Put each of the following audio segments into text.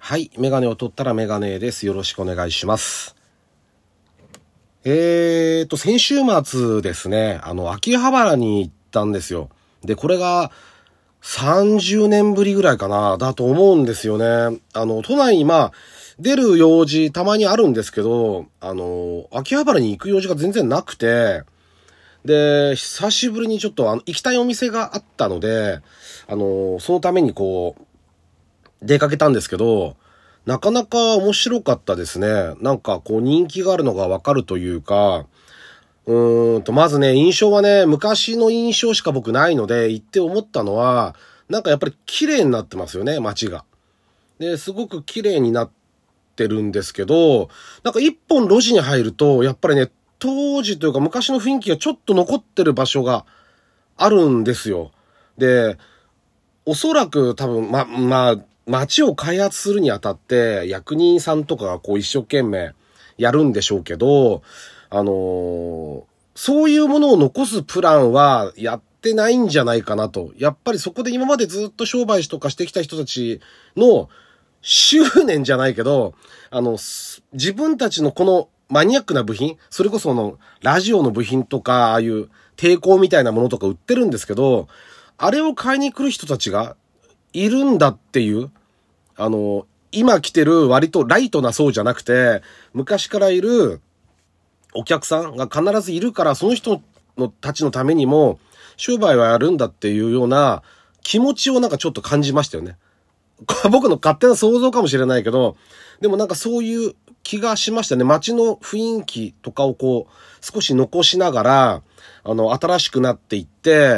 はい。メガネを取ったらメガネです。よろしくお願いします。先週末ですね、秋葉原に行ったんですよ。で、これが30年ぶりぐらいかな、だと思うんですよね。都内に出る用事たまにあるんですけど、秋葉原に行く用事が全然なくて、で、久しぶりにちょっと行きたいお店があったので、そのために出かけたんですけど、なかなか面白かったですね。なんか人気があるのがわかるというか、まずね、印象はね、昔の印象しか僕ないので、行って思ったのは、なんかやっぱり綺麗になってますよね、街が。で、すごく綺麗になってるんですけど、なんか一本路地に入ると、やっぱりね、当時というか昔の雰囲気がちょっと残ってる場所があるんですよ。で、おそらく多分、街を開発するにあたって、役人さんとかが一生懸命やるんでしょうけど、そういうものを残すプランはやってないんじゃないかなと。やっぱりそこで今までずっと商売とかしてきた人たちの執念じゃないけど、自分たちのこのマニアックな部品、それこそラジオの部品とか、ああいう抵抗みたいなものとか売ってるんですけど、あれを買いに来る人たちがいるんだっていう、今来てる割とライトな層じゃなくて、昔からいるお客さんが必ずいるから、その人たちのためにも商売はやるんだっていうような気持ちをなんかちょっと感じましたよね。僕の勝手な想像かもしれないけど、でもなんかそういう気がしましたね。街の雰囲気とかを少し残しながら、新しくなっていって、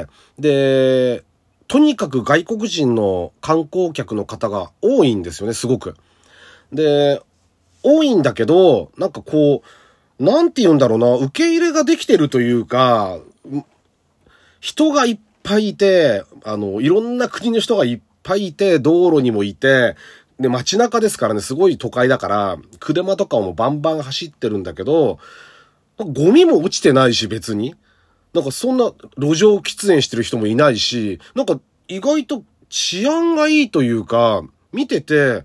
で、とにかく外国人の観光客の方が多いんですよね、すごく。で、多いんだけど、なんかなんて言うんだろうな、受け入れができてるというか、人がいっぱいいて、いろんな国の人がいっぱいいて、道路にもいて、で、街中ですからね、すごい都会だから、車とかもバンバン走ってるんだけど、ゴミも落ちてないし、別に。なんかそんな路上喫煙してる人もいないし、なんか意外と治安がいいというか、見てて、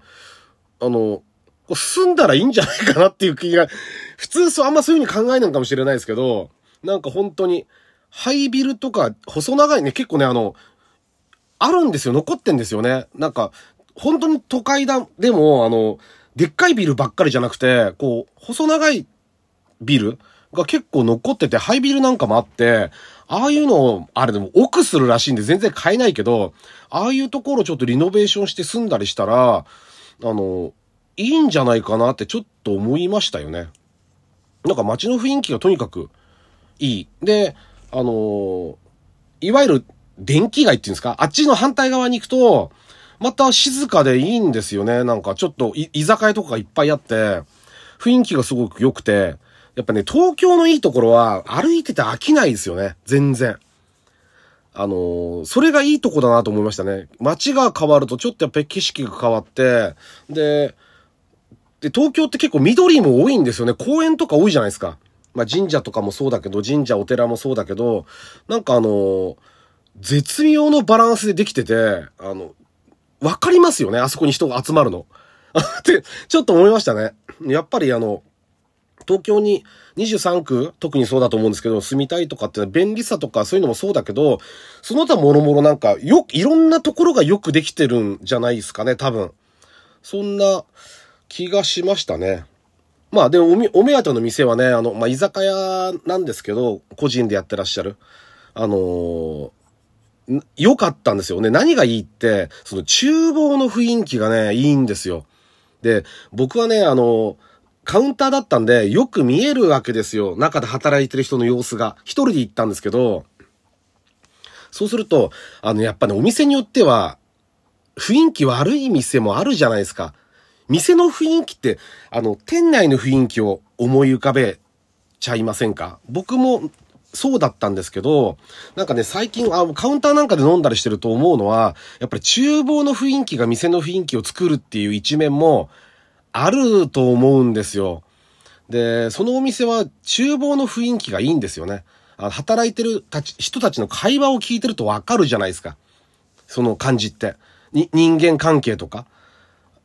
住んだらいいんじゃないかなっていう気が、普通あんまそういう風に考えないのかもしれないですけど、なんか本当に、ハイビルとか、細長いね、結構ね、あるんですよ、残ってんですよね。なんか、本当に都会でも、でっかいビルばっかりじゃなくて、細長いビルが結構残ってて、ハイビルなんかもあって、ああいうのを、あれでも奥するらしいんで全然買えないけど、ああいうところちょっとリノベーションして住んだりしたら、いいんじゃないかなってちょっと思いましたよね。なんか街の雰囲気がとにかくいい。で、いわゆる電気街っていうんですか、あっちの反対側に行くと、また静かでいいんですよね。なんかちょっと居酒屋とかがいっぱいあって、雰囲気がすごく良くて、やっぱね、東京のいいところは歩いてて飽きないですよね。全然。それがいいとこだなと思いましたね。街が変わるとちょっとやっぱり景色が変わって、で、東京って結構緑も多いんですよね。公園とか多いじゃないですか。神社とかもそうだけど、神社お寺もそうだけど、なんか絶妙のバランスでできてて、わかりますよね。あそこに人が集まるの。って、ちょっと思いましたね。やっぱり東京に23区、特にそうだと思うんですけど、住みたいとかって便利さとかそういうのもそうだけど、その他もろもろなんかいろんなところがよくできてるんじゃないですかね、多分。そんな気がしましたね。でもお目当ての店はね、居酒屋なんですけど、個人でやってらっしゃる。良かったんですよね。何がいいって、その厨房の雰囲気がね、いいんですよ。で、僕はね、カウンターだったんで、よく見えるわけですよ。中で働いてる人の様子が。一人で行ったんですけど、そうすると、やっぱね、お店によっては、雰囲気悪い店もあるじゃないですか。店の雰囲気って、店内の雰囲気を思い浮かべちゃいませんか？僕もそうだったんですけど、なんかね、最近、カウンターなんかで飲んだりしてると思うのは、やっぱり厨房の雰囲気が店の雰囲気を作るっていう一面もあると思うんですよ。で、そのお店は厨房の雰囲気がいいんですよね。働いてる人たちの会話を聞いてるとわかるじゃないですか。その感じって。人間関係とか。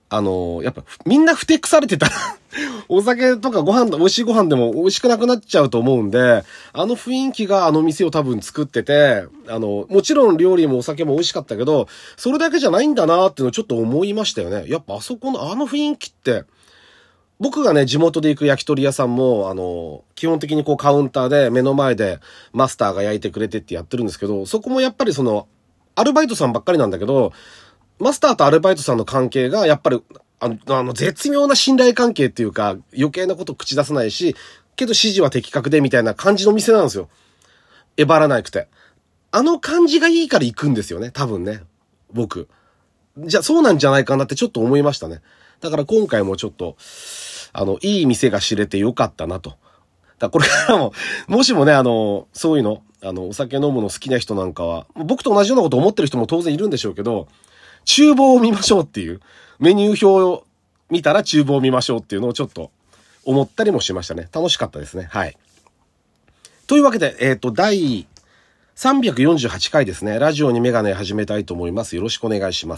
やっぱみんなふてくされてたお酒とか美味しいご飯でも美味しくなくなっちゃうと思うんで、雰囲気が店を多分作ってて、もちろん料理もお酒も美味しかったけど、それだけじゃないんだなーっていうのをちょっと思いましたよね。やっぱあそこの雰囲気って、僕がね、地元で行く焼き鳥屋さんも、基本的にこうカウンターで目の前でマスターが焼いてくれてってやってるんですけど、そこもやっぱりアルバイトさんばっかりなんだけど、マスターとアルバイトさんの関係がやっぱり、絶妙な信頼関係っていうか、余計なこと口出さないし、けど指示は的確でみたいな感じの店なんですよ。えばらなくて。感じがいいから行くんですよね、多分ね。僕。じゃあそうなんじゃないかなってちょっと思いましたね。だから今回もちょっと、いい店が知れてよかったなと。これからも、もしもね、そういうの、お酒飲むの好きな人なんかは、僕と同じようなこと思ってる人も当然いるんでしょうけど、厨房を見ましょうっていう、メニュー表を見たら厨房を見ましょうっていうのをちょっと思ったりもしましたね。楽しかったですね。はい。というわけで、第348回ですね。ラジオにメガネ始めたいと思います。よろしくお願いします。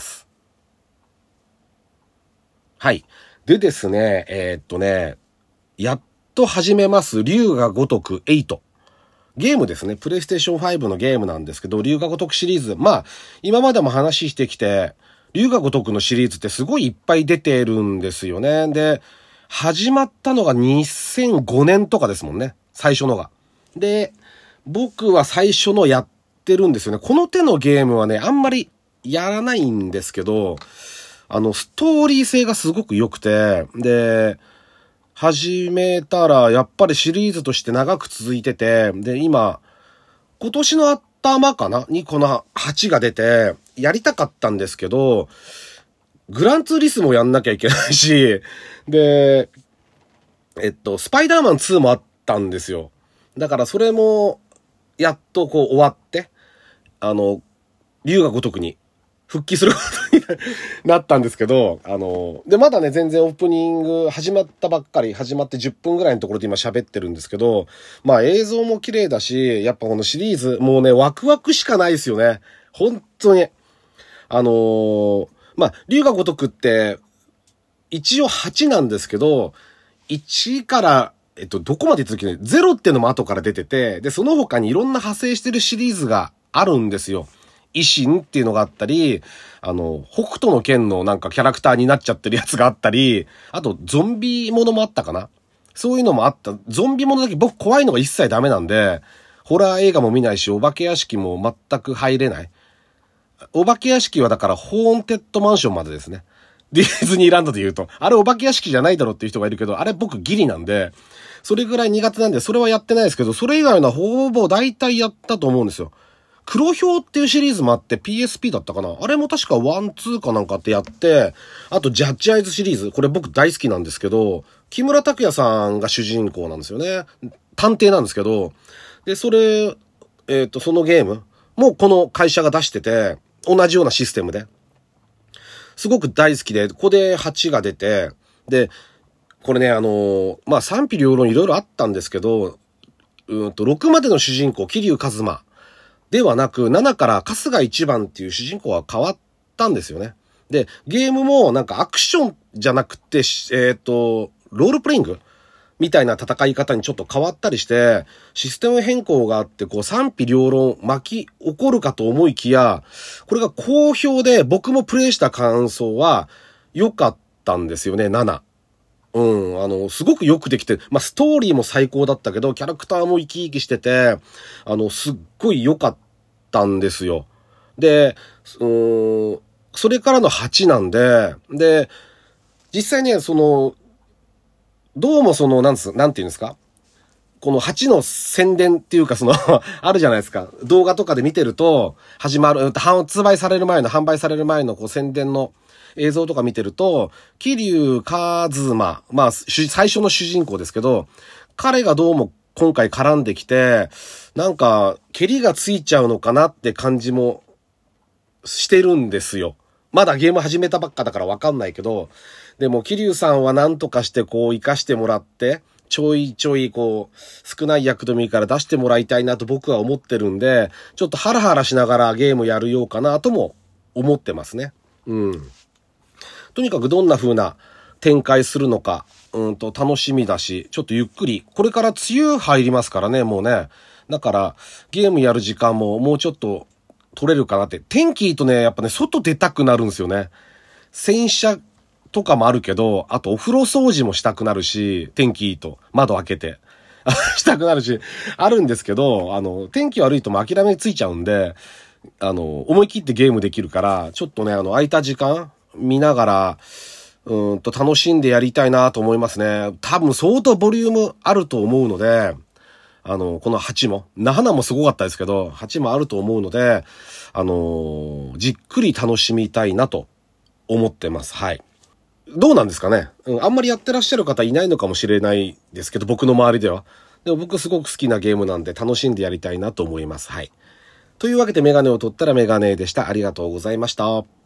はい。でですね、やっと始めます、龍が如く8。ゲームですね。プレイステーション5のゲームなんですけど、龍が如くシリーズ。まあ、今までも話してきて、龍が如くのシリーズってすごいいっぱい出てるんですよね。で、始まったのが2005年とかですもんね。最初のが。で、僕は最初のやってるんですよね。この手のゲームはね、あんまりやらないんですけど、ストーリー性がすごく良くて、で、始めたら、やっぱりシリーズとして長く続いてて、で、今年の頭かなにこの8が出て、やりたかったんですけど、グランツーリスモやんなきゃいけないし、で、スパイダーマン2もあったんですよ。だからそれも、やっとこう終わって、龍が如くに復帰することになったんですけど、で、まだね、全然オープニング始まったばっかり、始まって10分ぐらいのところで今喋ってるんですけど、まあ映像も綺麗だし、やっぱこのシリーズ、もうね、ワクワクしかないですよね。本当に。まあ、龍が如くって、一応8なんですけど、1から、どこまで言ったっけね、0ってのも後から出てて、で、その他にいろんな派生してるシリーズがあるんですよ。維新っていうのがあったり、北斗の拳のなんかキャラクターになっちゃってるやつがあったり、あとゾンビものもあったかな。そういうのもあった。ゾンビものだけ僕怖いのが一切ダメなんで、ホラー映画も見ないし、お化け屋敷も全く入れない。お化け屋敷はだからホーンテッドマンションまでですね。ディズニーランドで言うと。あれお化け屋敷じゃないだろっていう人がいるけど、あれ僕ギリなんで、それぐらい苦手なんで、それはやってないですけど、それ以外のはほぼ大体やったと思うんですよ。黒豹っていうシリーズもあって PSP だったかな、あれも確か1、2かなんかってやって、あとジャッジアイズシリーズ。これ僕大好きなんですけど、木村拓哉さんが主人公なんですよね。探偵なんですけど。で、それ、そのゲームもこの会社が出してて、同じようなシステムで。すごく大好きで、ここで8が出て、で、これね、まあ、賛否両論いろいろあったんですけど、6までの主人公、桐生一馬ではなく、7から春日一番っていう主人公は変わったんですよね。で、ゲームもなんかアクションじゃなくて、ロールプレイングみたいな戦い方にちょっと変わったりして、システム変更があって、こう賛否両論巻き起こるかと思いきや、これが好評で僕もプレイした感想は良かったんですよね、7。すごくよくできて、まあ、ストーリーも最高だったけど、キャラクターも生き生きしてて、すっごい良かったんですよ。で、それからの8なんで、で、実際ね、どうもなんて言うんですか、この8の宣伝っていうかあるじゃないですか。動画とかで見てると、販売される前のこう宣伝の映像とか見てると、桐生一馬、まあ、最初の主人公ですけど、彼がどうも今回絡んできて、なんか、蹴りがついちゃうのかなって感じもしてるんですよ。まだゲーム始めたばっかだからわかんないけど、でも桐生さんは何とかしてこう活かしてもらって、ちょいちょいこう、少ない役でもいいから出してもらいたいなと僕は思ってるんで、ちょっとハラハラしながらゲームやるようかなとも思ってますね。うん。 とにかくどんな風な展開するのか、楽しみだし、ちょっとゆっくり、これから梅雨入りますからね、もうね。だから、ゲームやる時間ももうちょっと取れるかなって。天気いいとね、やっぱね、外出たくなるんですよね。洗車とかもあるけど、あとお風呂掃除もしたくなるし、天気いいと、窓開けて、したくなるし、あるんですけど、天気悪いともう諦めついちゃうんで、思い切ってゲームできるから、ちょっとね、空いた時間見ながら、楽しんでやりたいなと思いますね。多分相当ボリュームあると思うので、この8も、7もすごかったですけど、8もあると思うので、じっくり楽しみたいなと思ってます。はい。どうなんですかね。あんまりやってらっしゃる方いないのかもしれないですけど、僕の周りでは。でも僕すごく好きなゲームなんで楽しんでやりたいなと思います。はい。というわけでメガネを取ったらメガネでした。ありがとうございました。